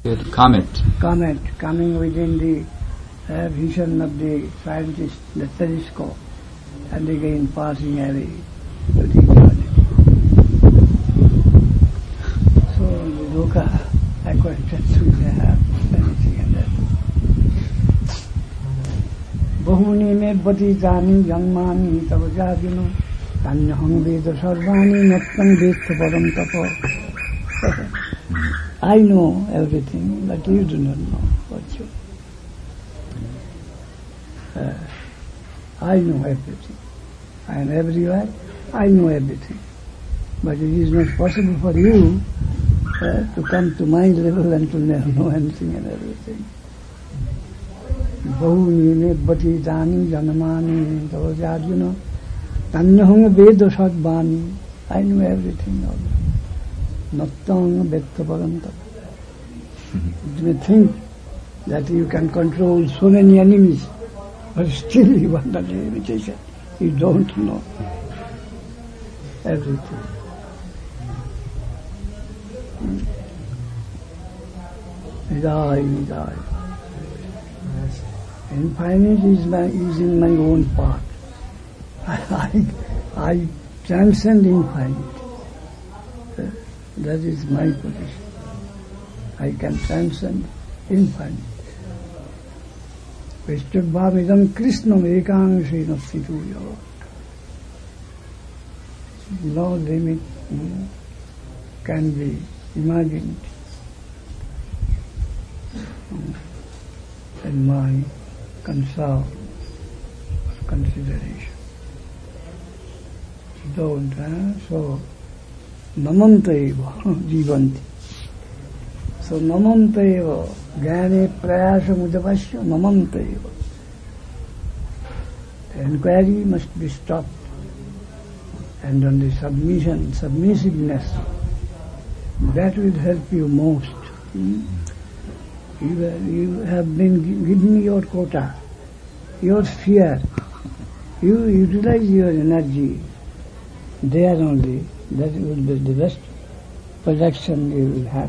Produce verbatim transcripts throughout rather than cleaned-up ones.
Comet. Comet coming within the uh, vision of the scientist, the telescope, and again passing away to the eternity. So the dukkha acquaintance we have anything and that. Bahuni me batitani janmani tavajadino tanyaham veda sarvani nattam vedta param tapo. I know everything, but you do not know what you. Uh, I know everything. I am everywhere. I know everything. But it is not possible for you uh, to come to my level and to never know anything and everything. Bahuni me batitani janmani tavajadino tanyaham veda sarvani. I know everything already. Nattam vedta param tapo. You may think that you can control so many enemies, but still you are under limitation. You don't know everything. Die, die. Infinite is, my, is in my own path. I, I transcend infinite. That is my position. I can transcend infinite. Vishtabhamidam Krishnam ekangsena situyo. No limit mm, can be imagined mm, in my concern or consideration. Don't, eh? So, namantaiva jivanti. So namantaiva jnane prayasamudavasya namantaiva. The inquiry must be stopped, and on the submission, submissiveness, that will help you most. Hmm? You, you have been given your quota, your sphere. You utilize your energy there only. That will be the best projection you will have.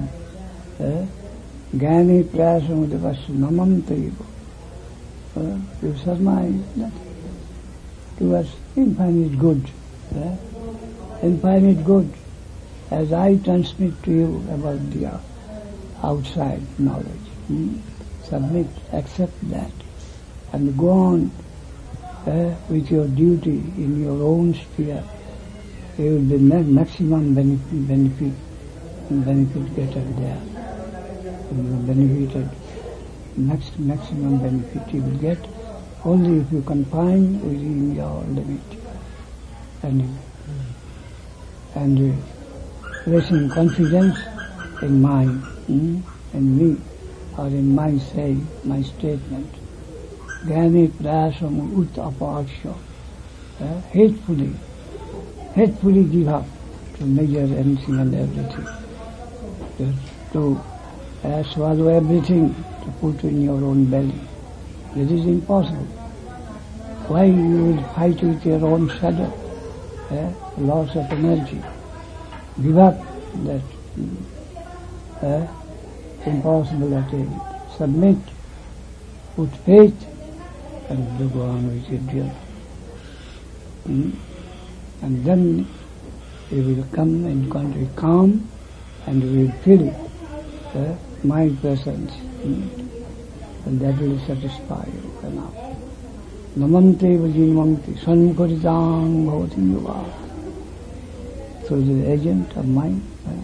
Jnani prayasamudavasya namantaiva. You surmise nothing towards infinite good. Uh, infinite good. As I transmit to you about the outside knowledge. Hmm? Submit, accept that, and go on uh, with your duty in your own sphere. You will be maximum benefit, benefit, benefit getter there. You will benefited, max, maximum benefit you will get only if you confine within your limit. And, and uh, placing confidence in my, mm, in me, or in my say, my statement. Jnane prayasam ut apaksha. Hatefully. Hatefully give up to measure anything and everything, to, to uh, swallow everything, to put in your own belly. It is impossible. Why you will fight with your own shadow, uh, loss of energy? Give up that uh, impossible attempt. Submit, put faith, and go on with your duty. Hmm? And then you will come in contact calm, and you will feel uh, my presence, mm, and that will satisfy you enough. Namante vajinamante sanmukaritam bhavati yuva. So the agent of mind, uh,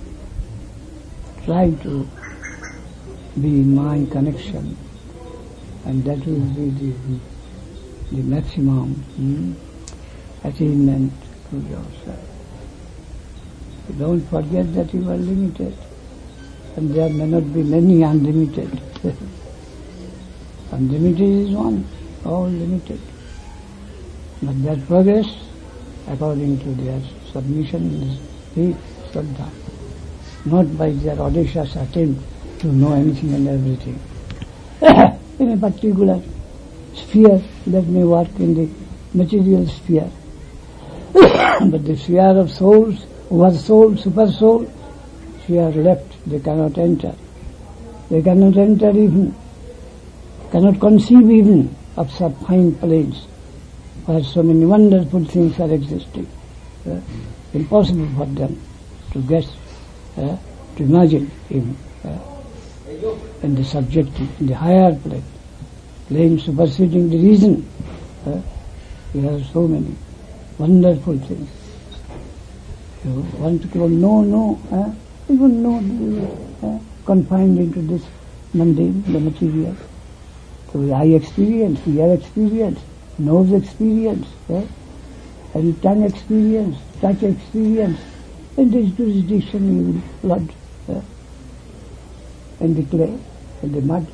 try to be in my connection, and that will be the, the maximum mm, attainment to yourself. Don't forget that you are limited, and there may not be many unlimited. Unlimited is one, all limited. But that progress, according to their submission, is faith, shraddha, not by their audacious attempt to know anything and everything. In a particular sphere, that may work in the material sphere. But the sphere of souls, over soul, super soul, sphere left, they cannot enter. They cannot enter even, cannot conceive even of such fine planes where so many wonderful things are existing. Uh, impossible for them to guess, uh, to imagine even. Uh, in the subjective, in the higher plane, plane superseding the reason. Uh, we have so many wonderful things. You want to go, no, no, uh, even no, uh, confined into this mundane, the material. So eye experience, ear experience, nose experience, uh, and tongue experience, touch experience, and this jurisdiction you will lodge uh, in the clay, in the mud.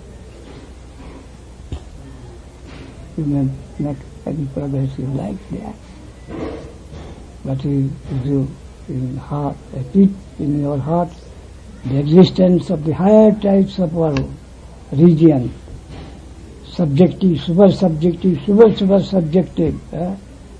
You may make any progress you like there. But if you in heart, a pit in your heart, the existence of the higher types of world, region, subjective, super subjective, super super subjective, eh?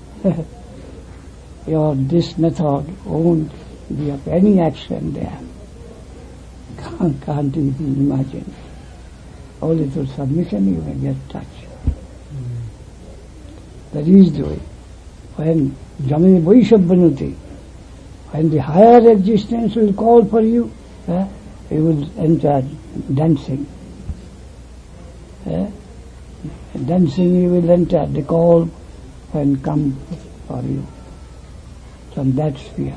your this method won't be of any action there. Can't, can't even imagine. Only through submission you may get touch. Mm. That is the way. When Jamini Vaishabhanuti, when the higher existence will call for you, eh, you will enter dancing. Eh? Dancing you will enter, the call when come for you from that sphere.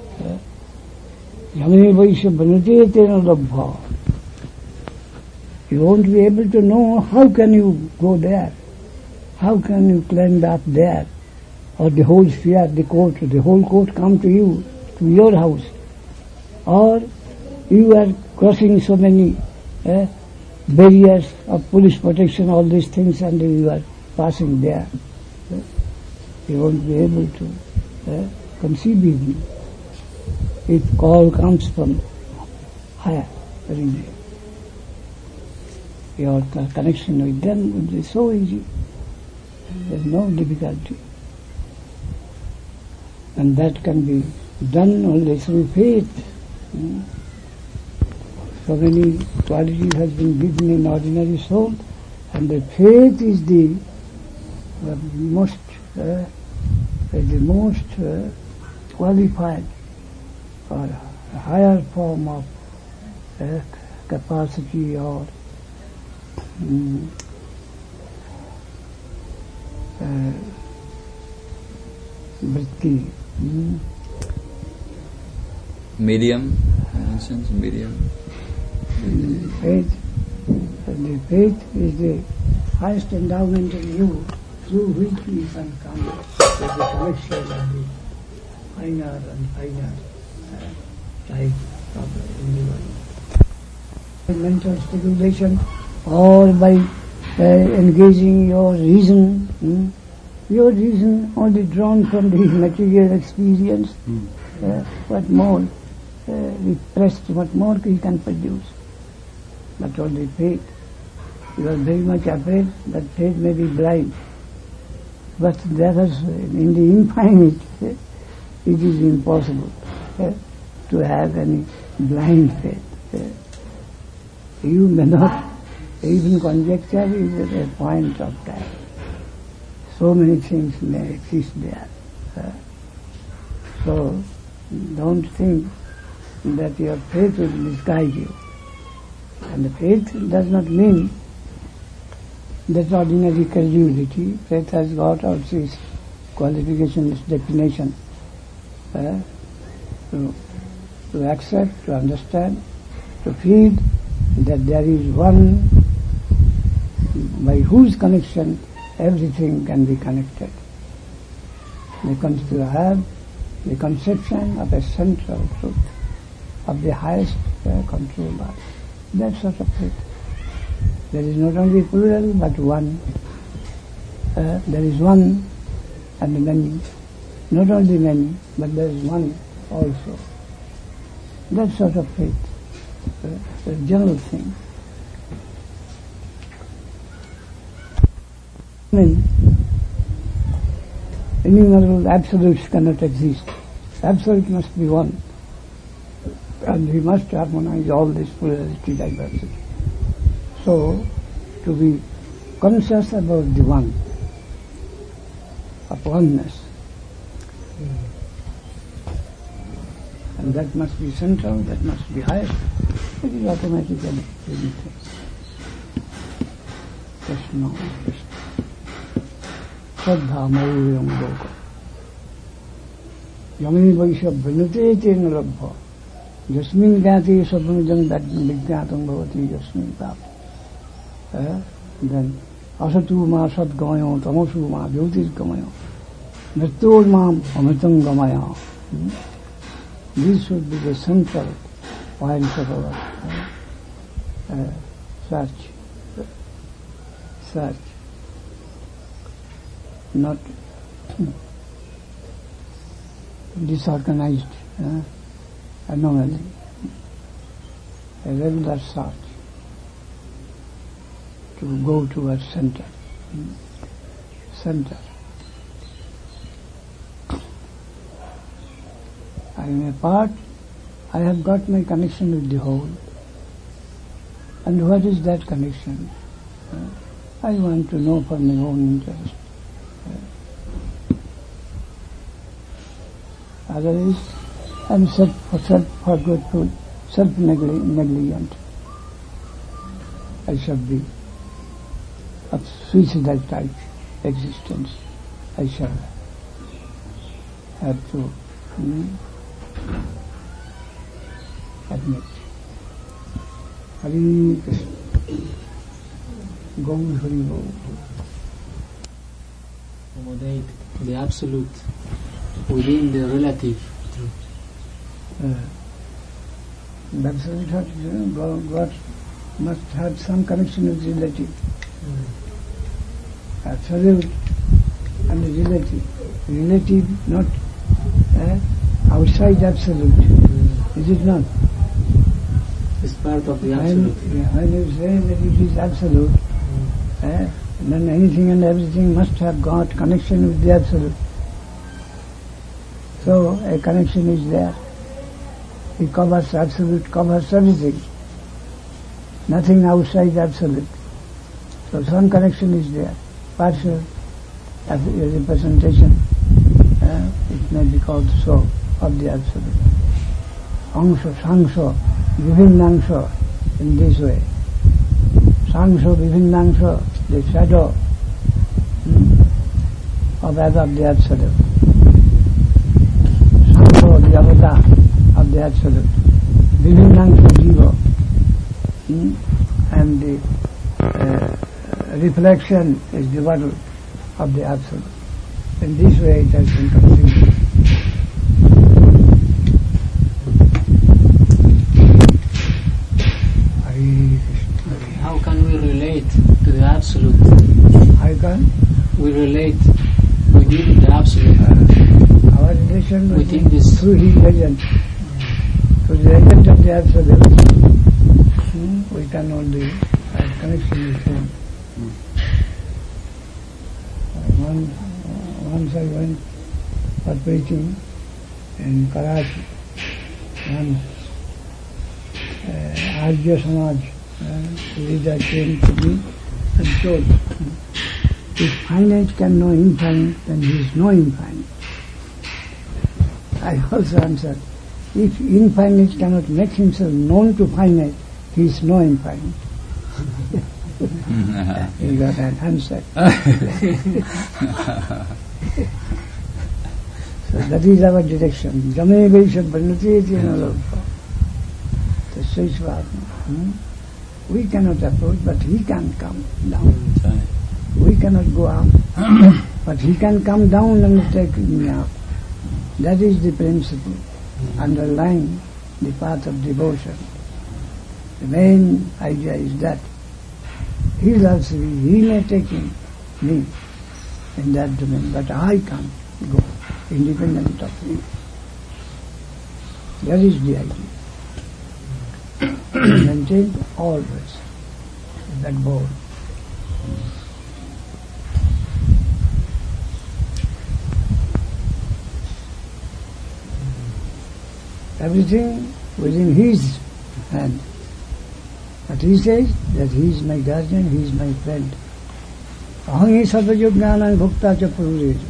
Jamini Vaishabhanuti etena labha. You won't be able to know how can you go there, how can you climb up there, or the whole sphere, the court, the whole court come to you, to your house, or you are crossing so many eh, barriers of police protection, all these things, and you are passing there. Eh? You won't be able to eh, conceive even if call comes from higher region. Your connection with them would be so easy. There's no difficulty. And that can be done only through faith. Hmm. So many qualities has been given in ordinary soul, and the faith is the, the most, uh, the most uh, qualified or higher form of uh, capacity or um, uh, vritti. Hmm. Medium, mentions medium. The faith, and the faith is the highest endowment in you through which you can come with the connection of the finer and finer uh, type of the universe. Mental stimulation, or by uh, engaging your reason, hmm? your reason only drawn from the material experience, hmm. uh, what more uh, repressed, what more he can produce. But only faith. You are very much afraid that faith may be blind. But there is, in the infinite, uh, it is impossible uh, to have any blind faith. Uh, you may not even conjecture is at a point of time. So many things may exist there. Uh, so don't think that your faith will misguide you. And the faith does not mean that ordinary credulity. Faith has got also its qualification, its definition. Uh, to, to accept, to understand, to feel that there is one by whose connection everything can be connected. They come to have the conception of a central truth, of the highest uh, controller. That sort of faith. There is not only plural but one. Uh, there is one and many. Not only many, but there is one also. That sort of faith. Uh, a general thing. I mean, innumerable absolutes cannot exist. Absolute must be one. And we must harmonize all this plurality, diversity. So, to be conscious about the one, of oneness. And that must be central, that must be higher. It is automatically taking place. Krishna, Krishna. Shraddha Mayurang Loka. Yamini Vaishya Vinute Tena Labha. Yasmin Gati Sabunujang that Vigyatam Bhavati Yasmin Tap. Then Asatu Ma Sat Gamayo, Tamasu Ma Jyotis Gamayo. Mritur Ma Amitam Gamaya. This should be the central points of our uh, search. Search. Not disorganized uh, anomaly. A regular search to go towards center. Center. I am a part, I have got my connection with the whole. And what is that connection? Uh, I want to know for my own interest. Uh, otherwise, I am self, self-forgetful, self-negligent. I shall be of suicidal type existence. I shall have to hmm, admit. Hari Krishna. Go Hari Go. Accommodate the absolute within the relative truth. Uh, the absolute truth, you know, God, God must have some connection with relative. Mm. Absolute and relative. Relative, not uh, outside absolute. Mm. Is it not? It's part of the absolute. When, yeah, when you say that it is absolute, mm. uh, then anything and everything must have got connection with the absolute. So a connection is there. It covers absolute, covers everything. Nothing outside absolute. So some connection is there. Partial representation, uh, it may be called so, of the absolute. Angsha, Sangsha, Vivinnangsha, in this way. Sangsha, Vivinnangsha, the shadow hmm, of that of the absolute. Sangsha, the avatar of the absolute. Vivinnangsha, jiva, hmm, and the uh, reflection is the bottle of the absolute. In this way it has been conceived. How can we relate to the absolute? How can we relate within the absolute? Uh, our relation within with this through his agent, through the agent of the absolute, hmm, we can only have connection with him. One, uh, once I went for preaching in Karachi. One uh, Arya Samaj uh, leader came to me and told, if finite can know infinite, then he is no infinite. I also answered, if infinite cannot make himself known to finite, he is no infinite. He got an answer. So that is our direction. Jame Vaishya Bannati Tinalabha. We cannot approach, but he can come down. We cannot go up, but he can come down and take me up. That is the principle underlying the path of devotion. The main idea is that he loves me, he may take him, me in that domain, but I can't go independent of him. That is the idea. Maintained always that goal. Everything within his hand. But he says that he is my guardian, he is my friend. Ahangi sarvajognanan bhukta cha purureju.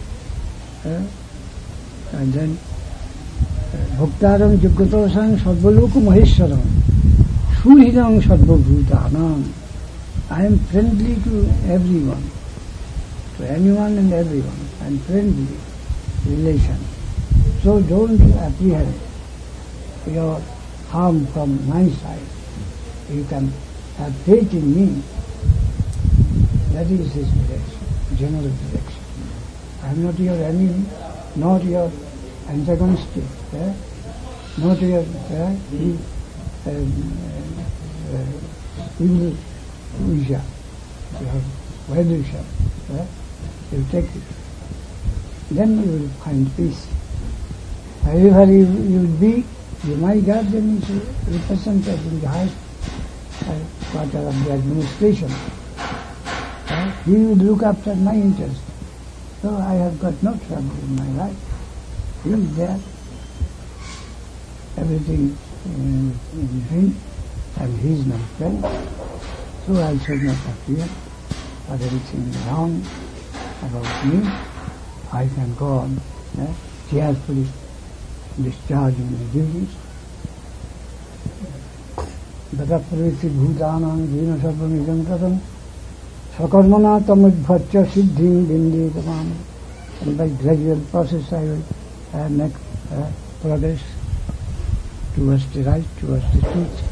And then bhuktaram jugatosang sarvaloku maheshwaram suhidam sarvabhutanam. I am friendly to everyone, to anyone and everyone. I am friendly relation. So don't apprehend your harm from my side. You can have faith in me. That is his direction, general direction. I am not your enemy, not your antagonist, eh? not your eh? e- um, uh, uh, evil Usha, your Vedusha. Eh? You take it. Then you will find peace. Wherever you will be, you, my guardian is represented in the highest quarter of the administration. Uh, he will look after my interest. So I have got no trouble in my life. He is there. Everything in, in him, and he is my friend. So I shall not appear for everything wrong about me. I can go on uh, cheerfully discharging my duties. Dada praviti bhutanam jina sarvam idam tatam sakarmana tamudbhaccha siddhim binditamam. And by gradual process I will uh, make uh, progress towards the right, towards the truth.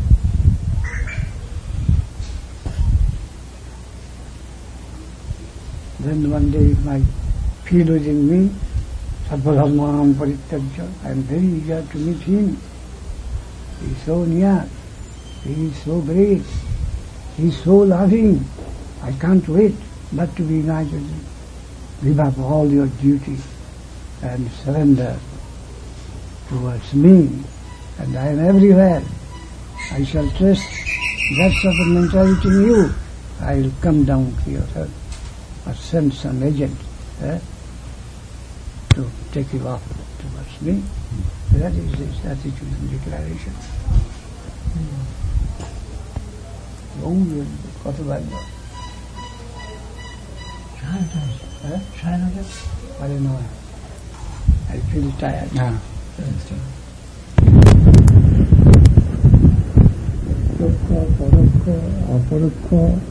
Then one day my feel within me, sarvadharmam parityajya, I am very eager to meet him. He is so near. He is so great. He is so loving. I can't wait but to be united with him. Give up all your duty and surrender towards me. And I am everywhere. I shall trust that sort of mentality in you. I will come down to your earth or send some agent eh, to take you up towards me. That is his attitude and declaration. Long কত লাগবে সাড়ে নটা সাড়ে নয় I feel tired now. পরোক্ষ অপরোক্ষ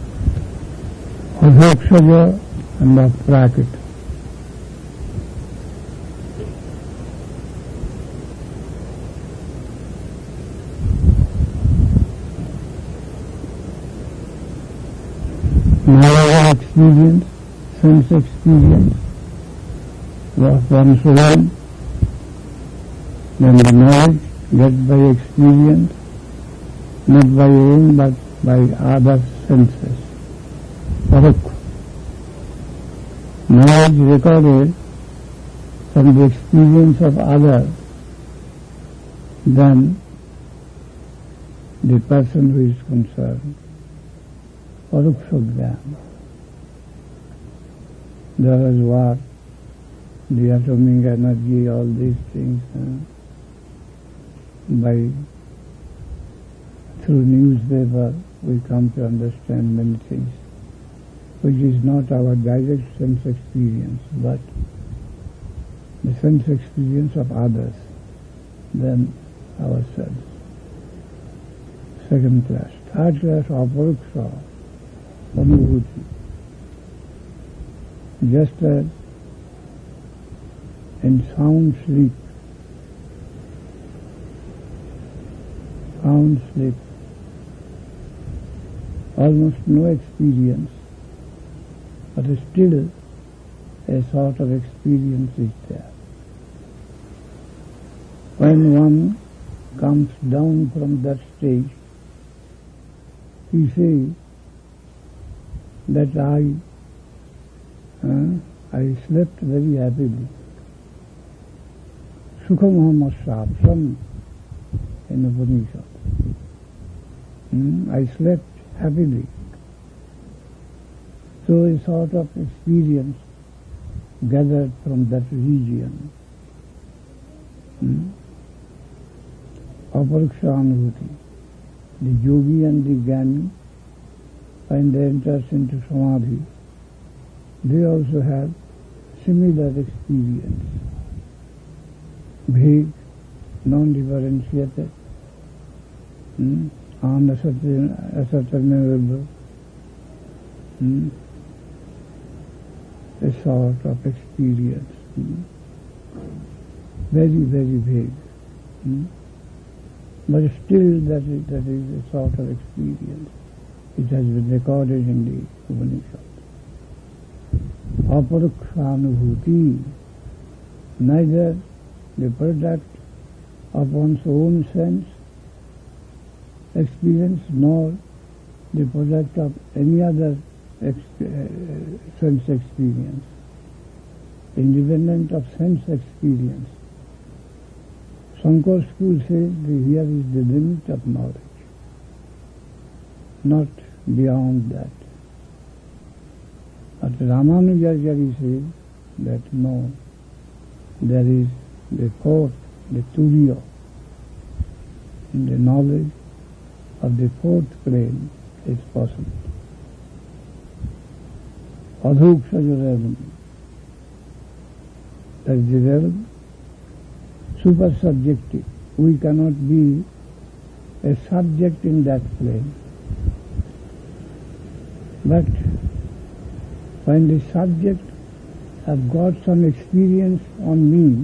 অভক্ষজ and অপ্রাকৃত. Knowledge experience, sense experience, was one's own, then the knowledge get by experience, not by own but by other senses. Parokha. Knowledge recorded from the experience of others, then the person who is concerned. Parokha Jnana. There is what? The atomic energy, all these things. Uh, by through newspaper we come to understand many things, which is not our direct sense experience, but the sense experience of others, then ourselves. Second class. Third class, aparuksha, anubhuti. Just as in sound sleep, sound sleep, almost no experience, but still a sort of experience is there. When one comes down from that stage, he says that I, uh, I slept very happily. Sukhamaham Sapsam in Upanishad. Hmm? I slept happily. So a sort of experience gathered from that region. Hmm? Aparuksha anubhuti. the yogi and the jnani, when they enter into samadhi, they also have similar experience. Bheg, non-differentiated, hmm? unascertainable, hmm? a sort of experience. Hmm? Very, very vague. Hmm? But still that is, that is a sort of experience. It has been recorded in the Upanishad. Aparukshanubhuti, neither the product of one's own sense experience nor the product of any other exp- uh, sense experience, independent of sense experience. Shankar school says that here is the limit of knowledge, not beyond that. But Ramanujacharya says that no, there is the fourth, the turiya, the knowledge of the fourth plane is possible. Adhukshaja realm, that is the realm super subjective. We cannot be a subject in that plane. But when the subject has got some experience on me,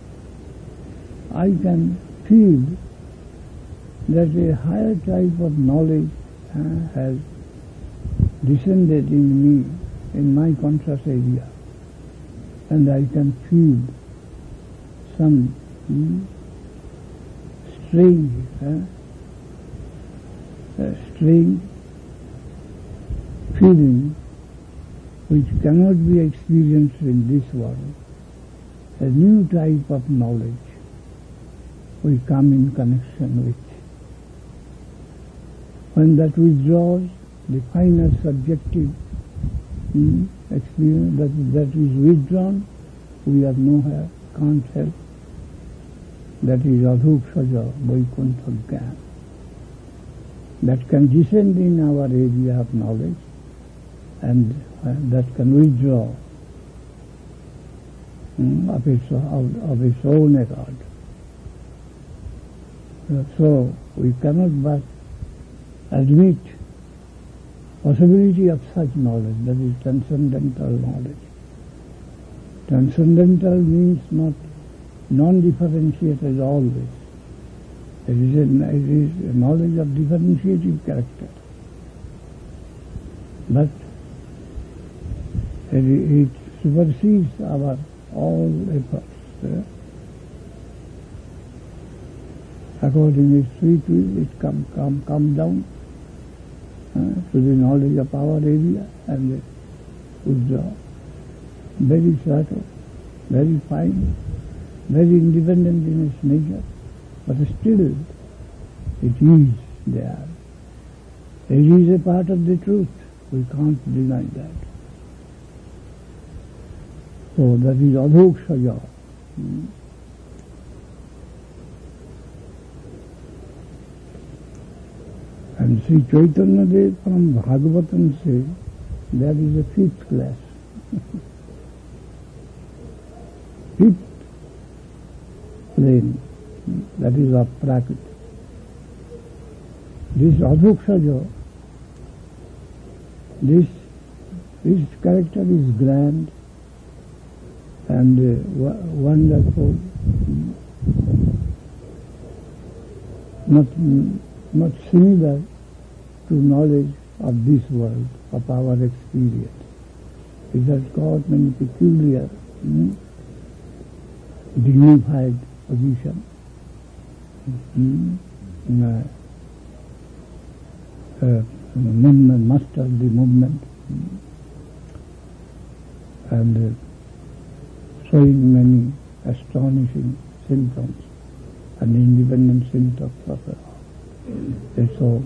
I can feel that a higher type of knowledge uh, has descended in me, in my conscious area, and I can feel some hmm, strange, uh, uh, strange feeling which cannot be experienced in this world, a new type of knowledge we come in connection with. When that withdraws, the final subjective hmm, experience that, that is withdrawn, we are nowhere, can't help. That is adhukshaja, vaikuntha jnana. That can descend in our area of knowledge and uh, that can withdraw hmm, of, its, of, of its own accord. Uh, so we cannot but admit possibility of such knowledge, that is transcendental knowledge. Transcendental means not non-differentiated always. It is, a, it is a knowledge of differentiative character. But it, it supersedes our all efforts. Uh, according to its sweet will, it come, come, come down uh, to the knowledge of our area and uh, withdraw. Very subtle, very fine, very independent in its nature, but still it is there. It is a part of the truth. We can't deny that. So that is adhukshaja. Hmm. And Sri Chaitanya Dev from Bhagavatam says there is a fifth class. Fifth plane, that is of Prakriti. This adhukshaja, this, this character is grand and uh, wonderful, not, not similar to knowledge of this world, of our experience. It has got many peculiar, hmm, dignified position. Hmm, uh, uh, movement, master the movement, hmm, and uh, showing many astonishing symptoms and independent symptoms of it. So,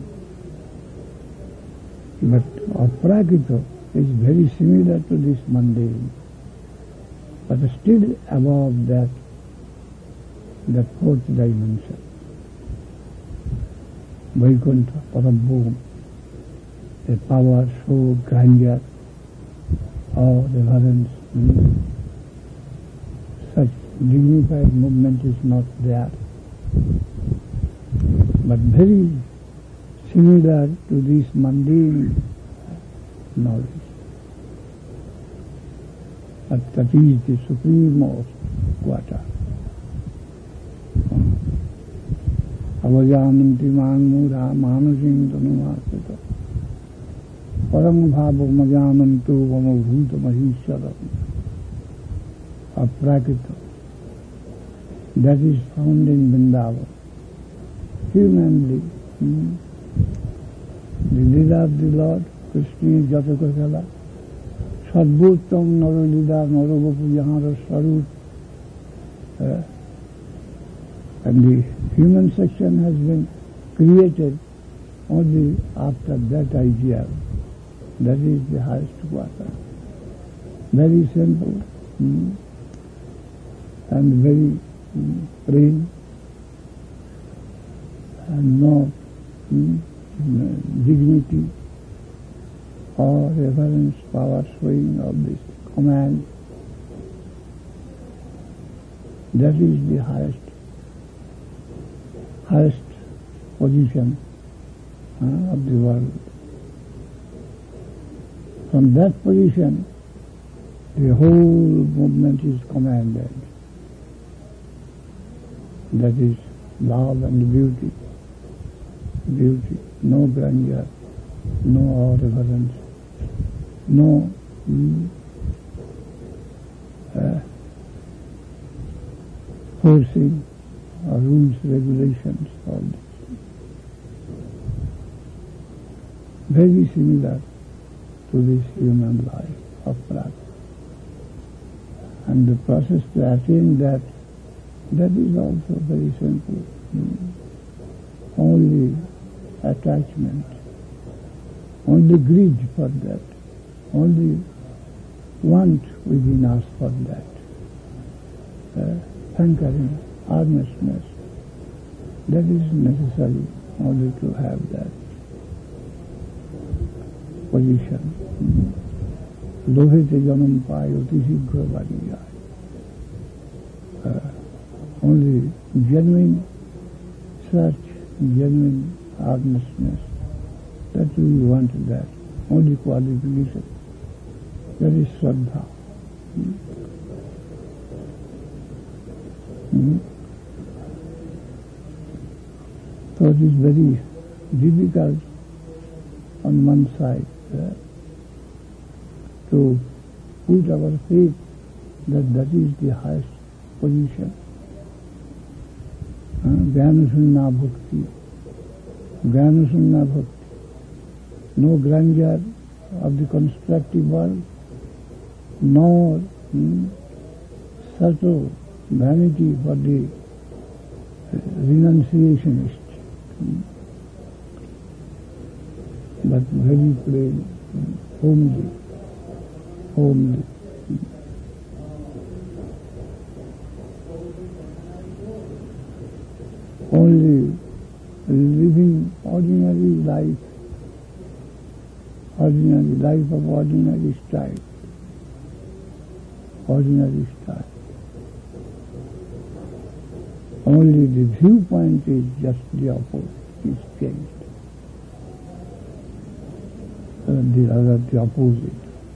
but Aprakita is very similar to this mundane, but still above that, that fourth dimension. Vaikuntha, Parambhum, a power, show, grandeur, or reverence. Hmm. Such dignified movement is not there, but very similar to this mundane knowledge. But that is the supreme quarter. Avajananti mangmura manasing tanumasita param bhava majanantu vamabhuta mahishara aprakita. That is found in Vrindavan. Humanly, hmm, the Lila of the Lord, Krishna Jatakakala, Sadbhuttam Naralila Naragopu Yahara Sarup, uh, and the human section has been created only after that idea. That is the highest quarter. Very simple, hmm, and very hmm, plain, and no hmm, dignity or reverence, power showing of this command. That is the highest, highest position uh, of the world. From that position, the whole movement is commanded. That is love and beauty. Beauty, no grandeur, no reverence, no mm, uh, forcing or rules, regulations, all this. Very similar to this human life of practice. And the process to attain that, that is also very simple. Mm. Only attachment, only greed for that, only want within us for that, uh, hankering, earnestness, that is necessary only to have that position. Lohite janam payo tisighra bari jay. Only genuine search, genuine earnestness, that we want that, only qualification, that is Shraddha. Hmm? Hmm? So it is very difficult on one side uh, to put our faith that that is the highest position. Jnana Bhakti, Jnana Bhakti, no grandeur of the constructive world, nor hmm, subtle vanity for the renunciationist, hmm, but very plain, homely, homely. Only living ordinary life, ordinary life of ordinary style, ordinary style. Only the viewpoint is just the opposite, is changed. Uh, the other, the opposite.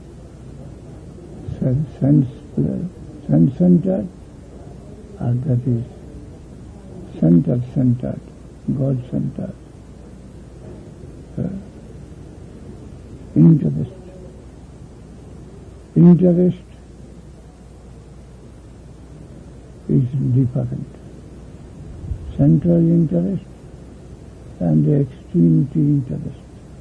Sense, sense, sense-centered, and that is center-centered, God-centered, uh, interest. Interest is different. Central interest and the extremity interest.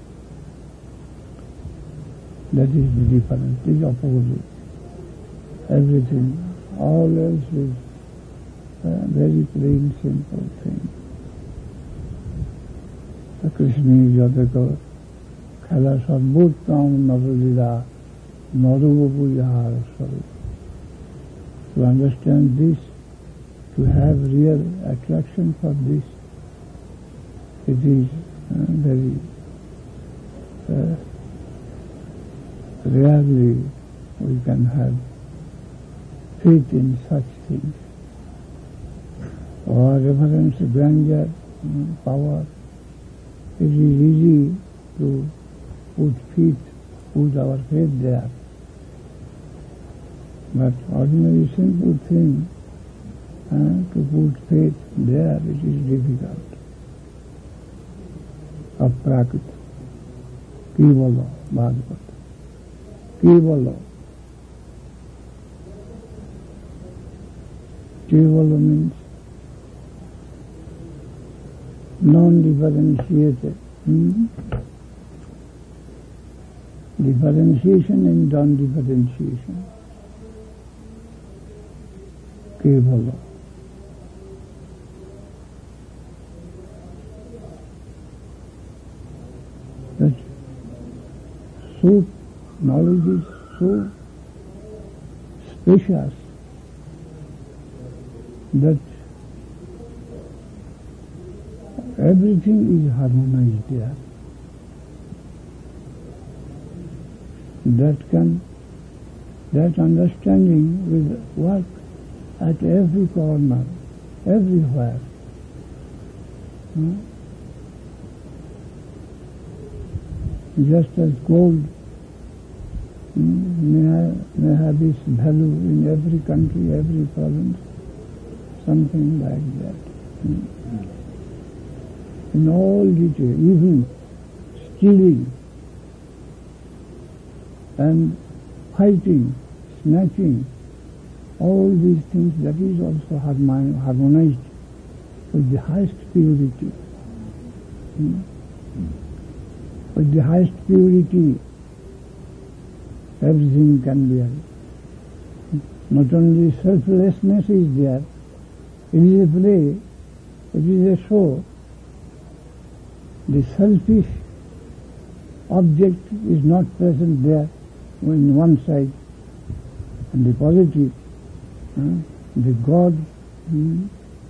That is the difference, the opposite. Everything, all else is a very plain, simple thing. The Krishna Jataka Kala Sadbhuttam Naralila Narugopu Yahara Sarup. To understand this, to have real attraction for this, it is uh, very uh, rarely we can have faith in such things. Or reverence, grandeur, um, power. It is easy to put faith, put our faith there. But ordinary simple thing, uh, to put faith there, it is difficult. Aprakrit. Ki bolo, Bhagavad. Ki bolo. Ki bolo means non-differentiated. Hmm? Differentiation and non-differentiation. Kevala. That so knowledge is so spacious that everything is harmonized there. That can, that understanding will work at every corner, everywhere. Hmm? Just as gold hmm, may, have, may have its value in every country, every province, something like that. Hmm? In all detail, even stealing and fighting, snatching, all these things, that is also harmonized with the highest purity. Hmm? With the highest purity, everything can be. Not only selflessness is there, it is a play, it is a show. The selfish object is not present there on one side, and the positive, uh, the God, hmm,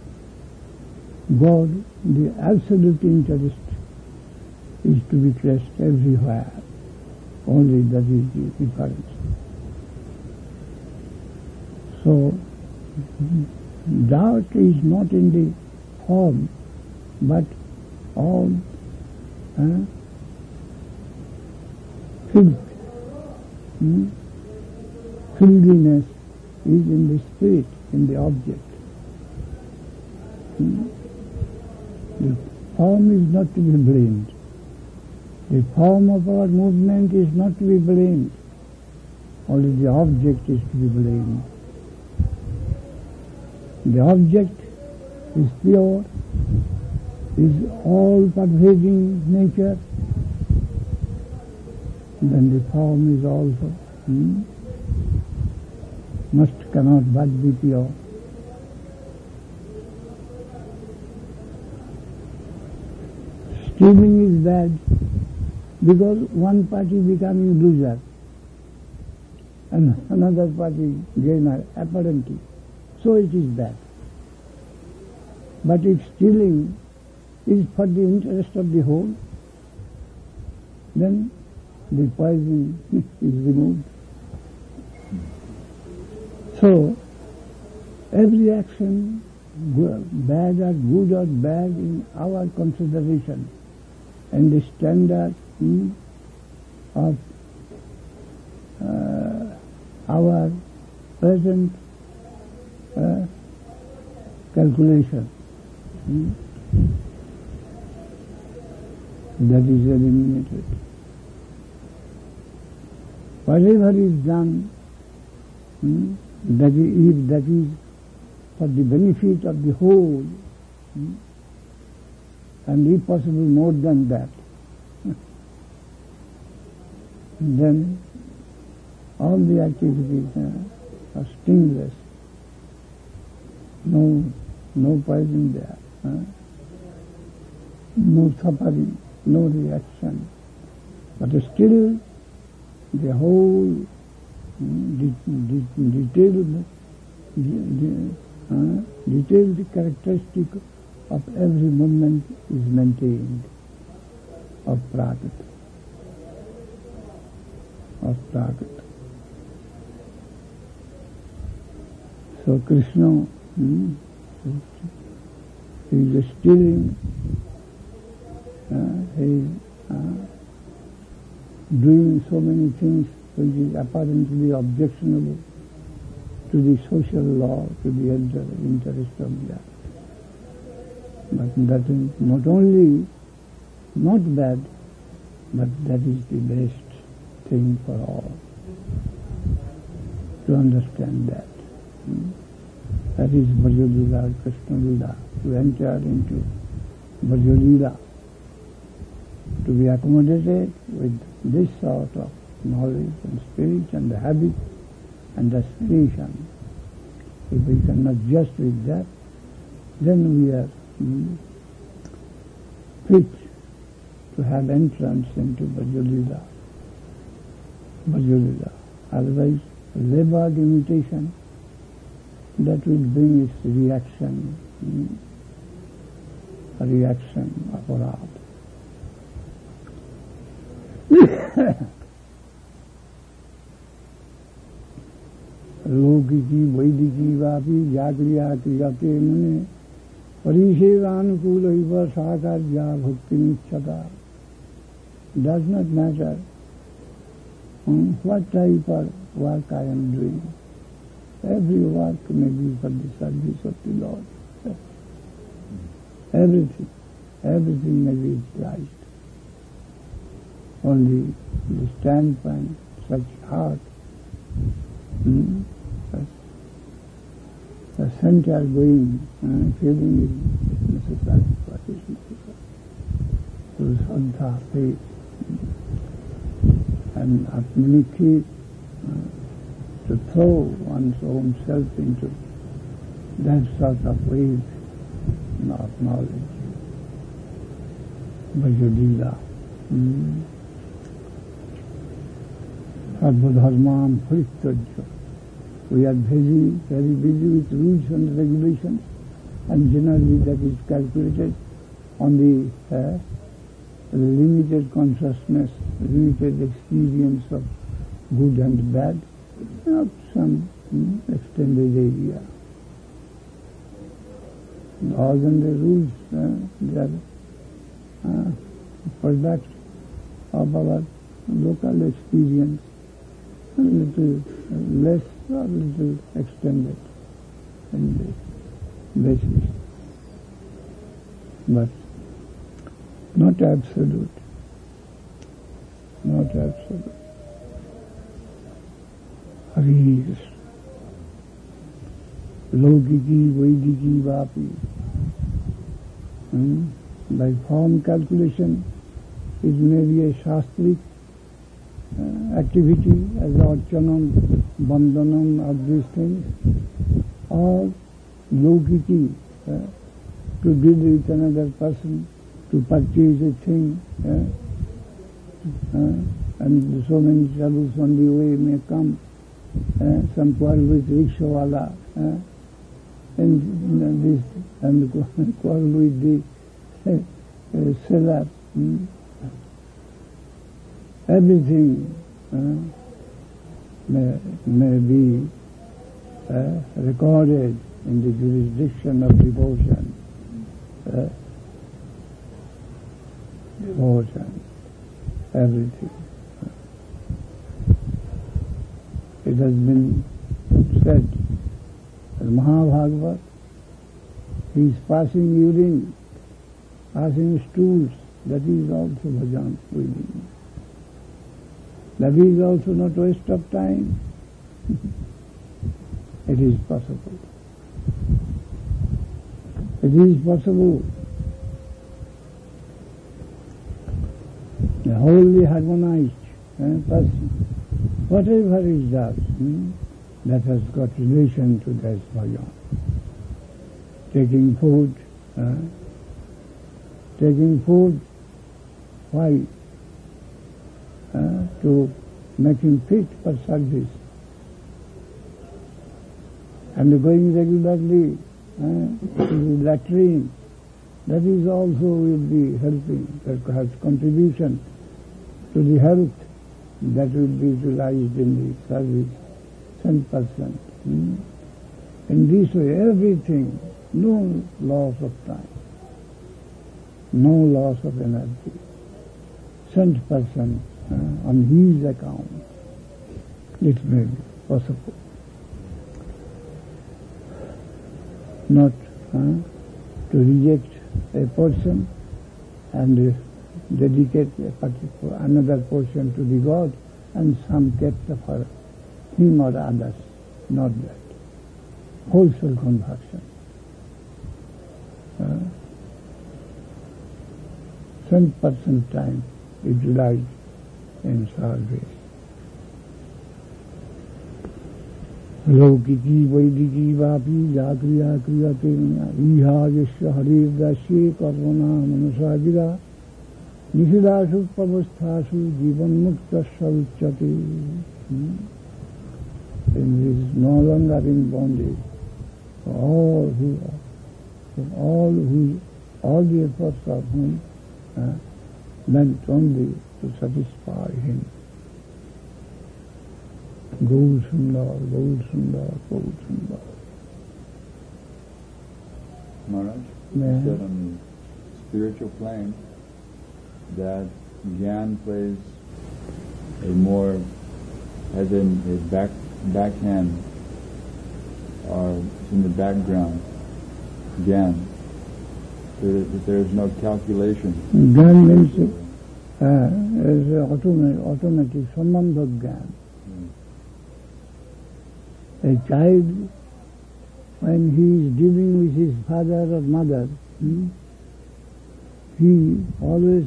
God, the absolute interest is to be traced everywhere. Only that is the difference. So, doubt is not in the form, but all uh, filth, hmm? filthiness is in the spirit, in the object. Hmm? The form is not to be blamed. The form of our movement is not to be blamed. Only the object is to be blamed. The object is pure, is all-pervading nature, then the form is also hmm, must, cannot but be pure. Stealing is bad because one party becoming loser and another party gainer, apparently. So it is bad. But if stealing is for the interest of the whole, then the poison is removed. So, every action, bad or good or bad in our consideration, and the standard hmm, of uh, our present uh, calculation, hmm, that is eliminated. Whatever is done, hmm, that is, if that is for the benefit of the whole, hmm, and if possible more than that, then all the activities uh, are stingless. No, no poison there, uh, no suffering, no reaction. But still, the whole mm, de- de- detailed, de- uh, detailed characteristic of every movement is maintained. of Prakriti, of Prakriti. So Krishna, hmm, he is stealing, uh, he is uh, doing so many things which is apparently objectionable to the social law, to the inter interest of the other. But that is not only not bad, but that is the best thing for all, to understand that. Hmm? That is Brajalila, Krishna Lila, to enter into Brajalila, to be accommodated with this sort of knowledge and spirit and the habit and aspiration. If we cannot just with that, then we are hmm, fit to have entrance into Brajalila. Brajalila. Otherwise, labored imitation, that will bring its reaction, hmm, a reaction of wrath. लौकिकी वैदिकी Vapi जाक्रिया क्रियते मुने परिसेवानुकूल साकारज्ञा भक्ति निच्छता. Does not matter um, what type of work I am doing. Every work may be for the service of the Lord. Everything, everything may be utilized. Only the standpoint, such heart, hmm, the center going, uh, feeling is necessary, what is necessary. To Saddha, faith, and Atmanikhi, uh, to throw one's own self into that sort of wave of knowledge. Brajalila. Hmm. Sarvadharmam Parityajya. We are busy, very busy with rules and regulations, and generally that is calculated on the uh, limited consciousness, limited experience of good and bad, not some hmm, extended area. All the rules, uh, they are uh, product of our local experience, a little less or a little extended in the basis, but not absolute, not absolute. Hari Krishna. Logiki, Vediki, Vapi. Hmm? By form calculation, it may be a shastric uh, activity as archanam, bandhanam of these things, or logiki, uh, to deal with another person, to purchase a thing, uh, uh, and so many troubles on the way may come. Uh, some quarrel with rickshawala, uh, and this, and quarrel with the uh, uh, seller. Hmm? Everything uh, may, may be uh, recorded in the jurisdiction of devotion. Uh, devotion, everything. It has been said that Mahabhagavad, he is passing urine, passing stools, that is also bhajan within. That is also not waste of time. It is possible. It is possible. A wholly harmonized eh, person, whatever he does, hmm, that has got relation to that bhajan. Taking food, eh, taking food, why? Uh, to make him fit for service, and going regularly uh, to the latrine, that is also will be helping, that has contribution to the health that will be utilized in the service, ten percent. Hmm? In this way, everything, no loss of time, no loss of energy, cent percent uh, on his account, it may be possible. Not uh, to reject a portion and uh, dedicate a particular, another portion to the God and some kept for him or others, not that. Wholesale conversion. Uh, ten percent time utilized in service. लौकिकी वैदिकी Vapi जाक्रिया क्रिया तेना इहा यस्य हरेर दास्ये कर्मणा मनसा गिरा निषिदासु पवस्थासु जीवन मुक्त उच्यते. And he is no longer in bondage. All who are, all who, all the efforts of whom uh, meant only to satisfy him. Gaur Sundar, Gaur Sundar, Gaur Sundar. Maharaj, Yeah. you said on the spiritual plane that Gyan plays a more, as in a back backhand, or in the background, Gyan. So that there is no calculation. Gyan means uh, is automatic, automatic, sambandha Gyan. A child, when he is dealing with his father or mother, hmm, he always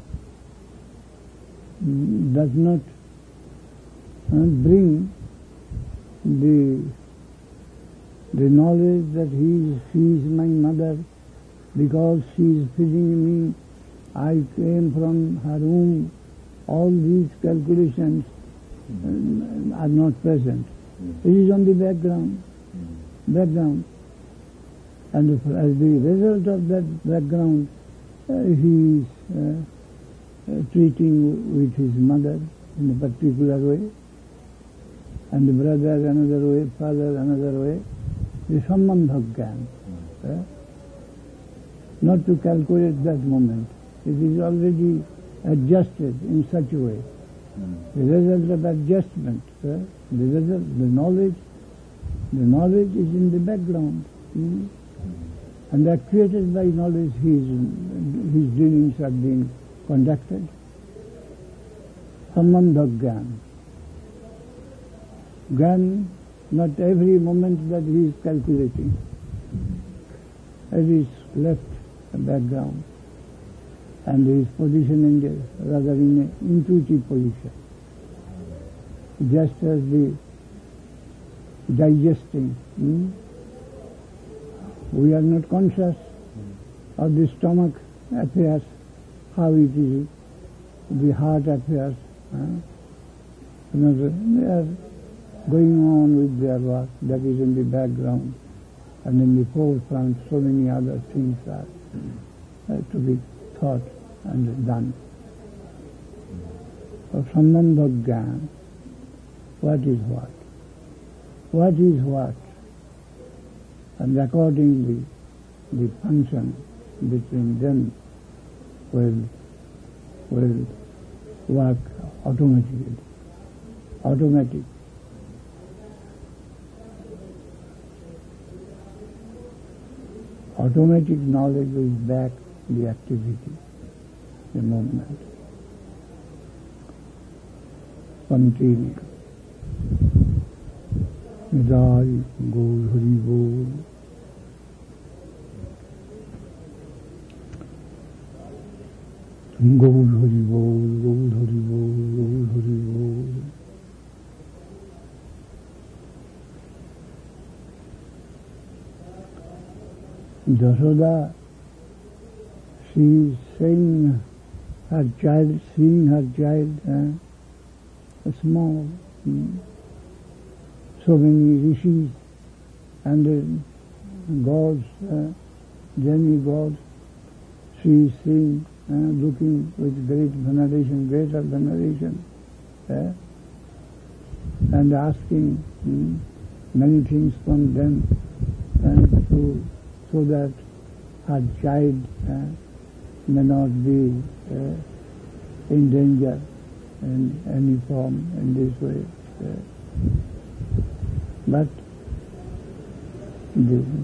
does not uh, bring the the knowledge that he is, she is my mother because she is feeding me, I came from her womb. All these calculations uh, are not present. It is on the background, background, and as the result of that background, uh, he is uh, uh, treating with his mother in a particular way, and the brother another way, father another way. The sambandha Gyan, uh, not to calculate that moment. It is already adjusted in such a way. The result of adjustment, uh, the result, the knowledge, the knowledge is in the background, mm? and actuated by knowledge, his his dealings are being conducted. Sambandha Gyan. Gyan, not every moment that he is calculating. It is left the background, and he is positioning it rather in an intuitive position. Just as the digesting, hmm? we are not conscious of the stomach affairs, how it is, the heart affairs. Huh? You know, they are going on with their work that is in the background, and in the forefront so many other things are uh, to be thought and done. So Sambandha Gyan, what is what? What is what? And accordingly the function between them will will work automatically. Automatic. Automatic knowledge will back the activity, the movement. Continue. Nidai Gaur Hari Bol. Gaur Hari Bol, Gaur Hari Bol, Gaur Hari Bol. Jashoda, she is saying her child, seeing her child, eh, small, hmm. so many rishis and uh, gods, uh, demigods, she is seeing, uh, looking with great veneration, greater veneration, uh, and asking mm, many things from them, and to, so that her child uh, may not be uh, in danger in any form in this way. Uh, but the,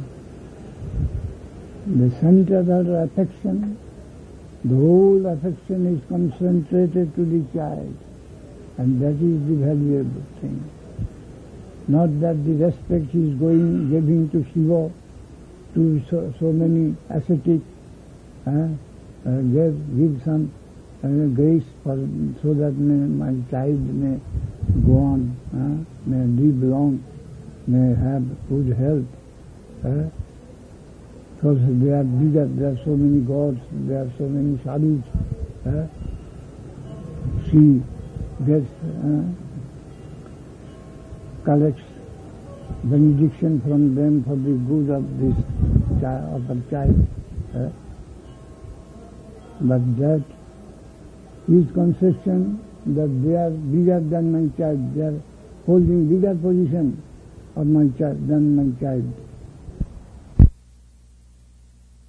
the center of her affection, the whole affection is concentrated to the child, and that is the valuable thing. Not that the respect is going, giving to Shiva, to so, so many ascetics, uh, uh, give, give some uh, grace for, so that may, my child may go on, uh, may live long, may have good health. Uh, because they are bigger, there are so many gods, there are so many sadhus. Uh, she gets, uh, collects benediction from them for the good of this child, of her child. Uh, but that is conception that they are bigger than my child, they are holding bigger position of my child than my child.